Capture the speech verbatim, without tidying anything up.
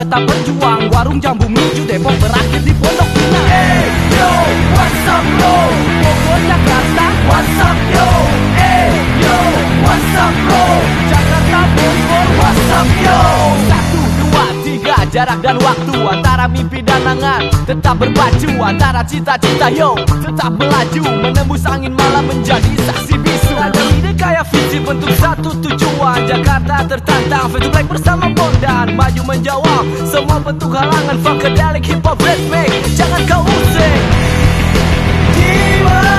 Tetap berjuang, warung jambu menuju Depok berakhir di Pondok Pinang. Hey yo, what's up bro? Bogor Jakarta, what's up yo? Hey yo, what's up bro? Jakarta Bogor, what's up yo? Satu, dua, tiga, jarak dan waktu antara mimpi dan angan tetap berpacu, antara cita-cita yo tetap melaju, menembus angin malam menjadi saksi bisu. Ada ide kayak visi bentuk satu tujuan, Jakarta tertantang, Fade to Black bersama Bondan maju menjawab semua bentuk halangan. Funkadelic hip hop red make, jangan kau usik. Gimana